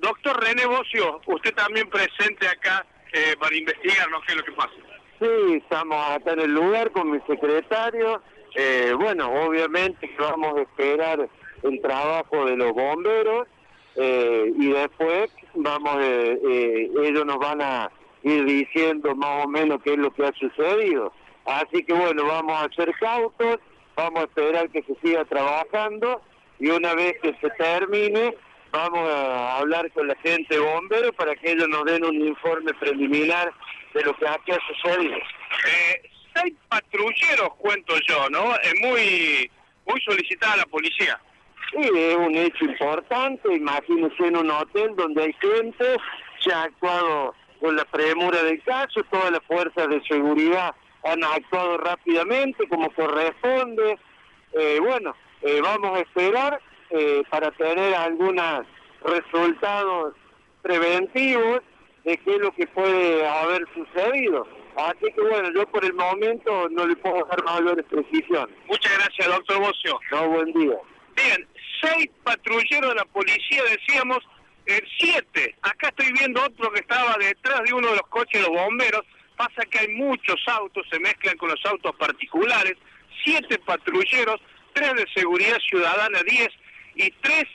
Doctor René Bocio, usted también presente acá para investigarnos qué es lo que pasa. Sí, estamos acá en el lugar con mi secretario. Bueno, obviamente que vamos a esperar el trabajo de los bomberos y después ellos nos van a ir diciendo más o menos qué es lo que ha sucedido. Así que bueno, vamos a ser cautos, vamos a esperar que se siga trabajando y una vez que se termine vamos a hablar con la gente de bomberos para que ellos nos den un informe preliminar de lo que aquí ha sucedido. 6 patrulleros, cuento yo, ¿no? Es muy solicitada la policía. Sí, es un hecho importante, imagínense en un hotel donde hay gente, se ha actuado con la premura del caso, todas las fuerzas de seguridad han actuado rápidamente como corresponde. Vamos a esperar para tener algunos resultados preventivos de qué es lo que puede haber sucedido. Así que bueno, yo por el momento no le puedo dar mayores precisiones. Muchas gracias, doctor Bocio. No, buen día. Bien, 6 patrulleros de la policía, decíamos, 7. Acá estoy viendo otro que estaba detrás de uno de los coches de los bomberos. Pasa que hay muchos autos, se mezclan con los autos particulares. 7 patrulleros, 3 de seguridad ciudadana, 10 y 3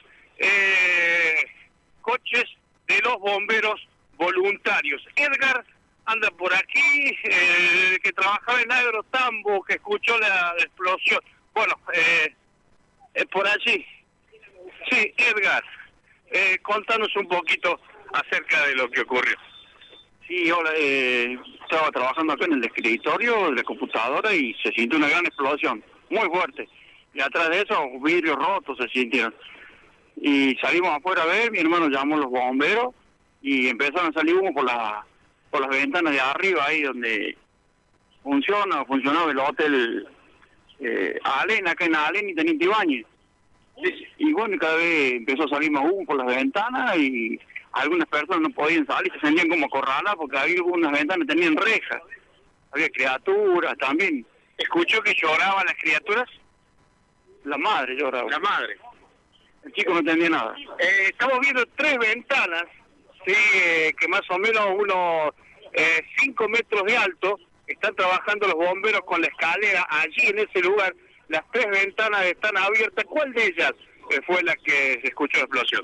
coches de los bomberos voluntarios. Edgar anda por aquí, que trabajaba en Agrotambo, que escuchó la explosión. Bueno, por allí. Sí, Edgar, contanos un poquito acerca de lo que ocurrió. Sí, hola, estaba trabajando acá en el escritorio de la computadora y se sintió una gran explosión, muy fuerte. Y atrás de eso, vidrios rotos se sintieron. Y salimos afuera a ver, mi hermano llamó a los bomberos y empezaron a salir humo por las ventanas de arriba, ahí donde funcionaba el hotel Alén, acá en Alén y Teniente Ibáñez. Y bueno, cada vez empezó a salir más humo por las ventanas y algunas personas no podían salir, se sentían como acorraladas porque había algunas ventanas que tenían rejas. Había criaturas también. ¿Escuchó que lloraban las criaturas? La madre lloraba. La madre. El chico no entendía nada. Estamos viendo 3 ventanas, sí, que más o menos unos 5 metros de alto. Están trabajando los bomberos con la escalera allí en ese lugar. Las 3 ventanas están abiertas. ¿Cuál de ellas fue la que se escuchó la explosión?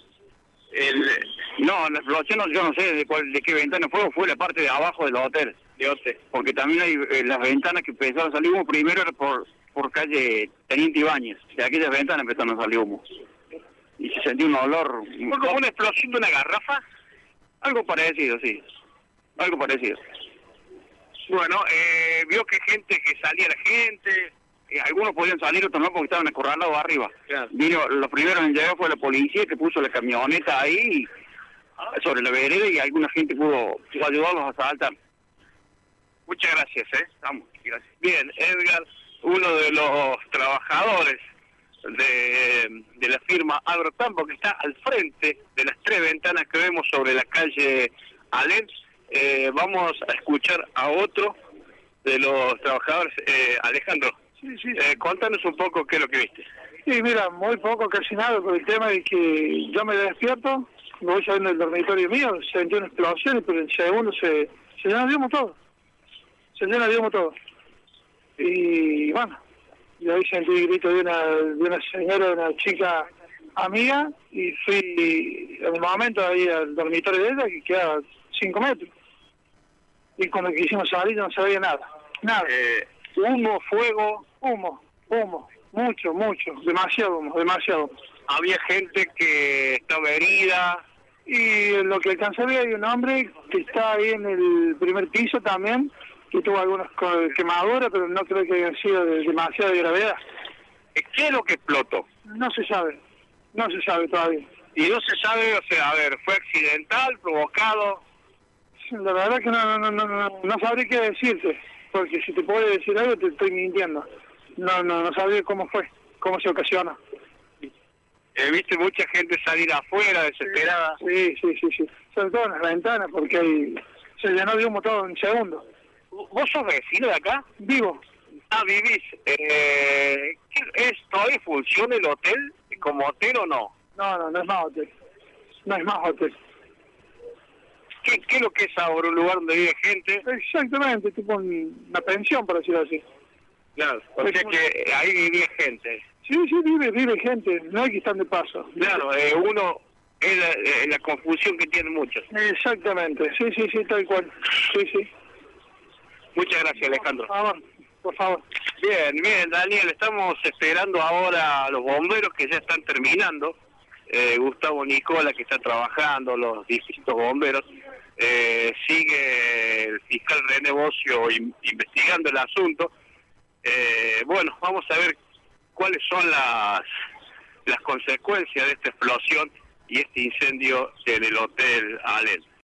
No, la explosión yo no sé de qué ventana fue la parte de abajo del hotel. Porque también hay las ventanas que empezaron a salir humo, primero era por calle Teniente Ibáñez. De aquellas ventanas empezaron a salir humo. Y se sentía un olor. ¿Fue como una explosión de una garrafa? Algo parecido, sí. Algo parecido. Bueno, vio que salía la gente. Algunos podían salir, otros no, porque estaban acorralados arriba. Claro. Vino, los primeros en llegar fue la policía que puso la camioneta ahí sobre la vereda y alguna gente pudo ayudarlos a saltar. Muchas gracias, Estamos, gracias. Bien, Edgar, uno de los trabajadores de la firma Agrotambo, que está al frente de las 3 ventanas que vemos sobre la calle Alén. Vamos a escuchar a otro de los trabajadores, Alejandro. Sí. Contanos un poco qué es lo que viste. Sí, mira, muy poco, casi nada, por el tema de que yo me despierto, me voy saliendo del dormitorio mío, sentí una explosión, pero en segundo se llena de humo todo. Se llena de humo todo. Y bueno, y ahí sentí el grito de una señora, de una chica amiga, y fui en el momento ahí al dormitorio de ella, que queda 5 metros. Y cuando quisimos salir no se veía nada. Nada. Humo, fuego. Humo, mucho, demasiado humo. Había gente que estaba herida. Y en lo que alcancé a ver hay un hombre que está ahí en el primer piso también, que tuvo algunas quemaduras, pero no creo que hayan sido de demasiada gravedad. ¿Qué es lo que explotó? No se sabe todavía. Y no se sabe, o sea, a ver, ¿fue accidental, provocado? La verdad que no sabría qué decirte, porque si te puedo decir algo te estoy mintiendo. No sabría cómo fue, cómo se ocasionó. ¿Viste mucha gente salir afuera, desesperada? Sí. Sobre todo en las ventanas, porque se llenó de humo todo en segundo. ¿Vos sos vecino de acá? Vivo. Ah, vivís. ¿Todavía funciona el hotel como hotel o no? No es más hotel. no es más hotel. ¿Qué es lo que es ahora? ¿Un lugar donde vive gente? Exactamente, tipo una pensión, por decirlo así. Claro, o sea que ahí vivía gente. Sí, vive gente, no hay que estar de paso. Claro, uno es la confusión que tienen muchos. Exactamente, sí, tal cual. Sí. Muchas gracias, Alejandro. Por favor. Bien, Daniel, estamos esperando ahora a los bomberos que ya están terminando. Gustavo Nicola, que está trabajando, los distintos bomberos. Sigue el fiscal René Bocio investigando el asunto. Bueno, vamos a ver cuáles son las consecuencias de esta explosión y este incendio en el Hotel Alén.